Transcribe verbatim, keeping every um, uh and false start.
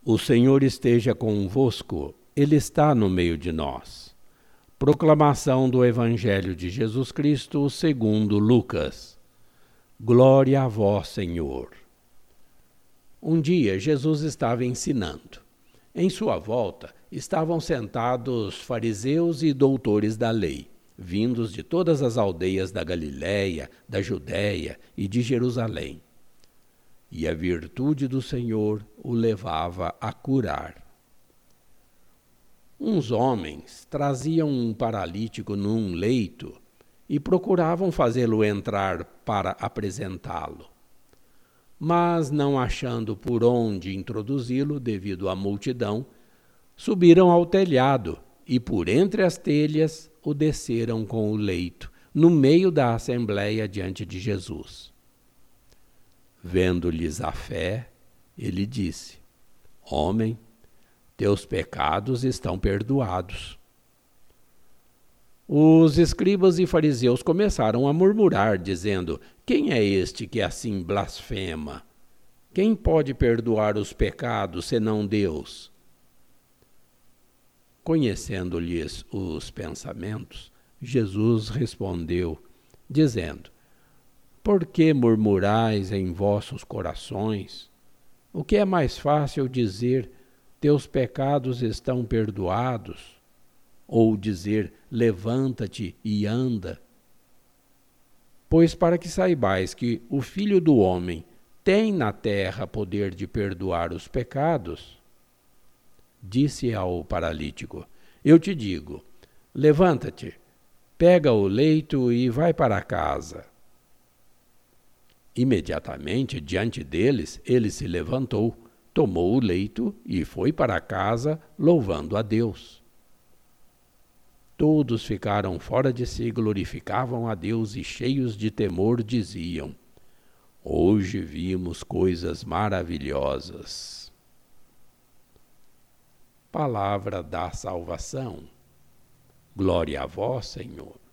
O Senhor esteja convosco, Ele está no meio de nós. Proclamação do Evangelho de Jesus Cristo segundo Lucas. Glória a vós, Senhor. Um dia Jesus estava ensinando. Em sua volta estavam sentados fariseus e doutores da lei, vindos de todas as aldeias da Galiléia, da Judéia e de Jerusalém. E a virtude do Senhor o levava a curar. Uns homens traziam um paralítico num leito e procuravam fazê-lo entrar para apresentá-lo. Mas, não achando por onde introduzi-lo devido à multidão, subiram ao telhado e, por entre as telhas, o desceram com o leito, no meio da assembleia diante de Jesus. Vendo-lhes a fé, ele disse: Homem, teus pecados estão perdoados. Os escribas e fariseus começaram a murmurar, dizendo: Quem é este que assim blasfema? Quem pode perdoar os pecados, senão Deus? Conhecendo-lhes os pensamentos, Jesus respondeu, dizendo: Por que murmurais em vossos corações? O que é mais fácil dizer: Teus pecados estão perdoados? Ou dizer: Levanta-te e anda? Pois para que saibais que o Filho do Homem tem na terra poder de perdoar os pecados, disse ao paralítico: Eu te digo, levanta-te, pega o leito e vai para casa. Imediatamente, diante deles, ele se levantou, tomou o leito e foi para casa, louvando a Deus. Todos ficaram fora de si, glorificavam a Deus e, cheios de temor, diziam: Hoje vimos coisas maravilhosas. Palavra da salvação. Glória a vós, Senhor.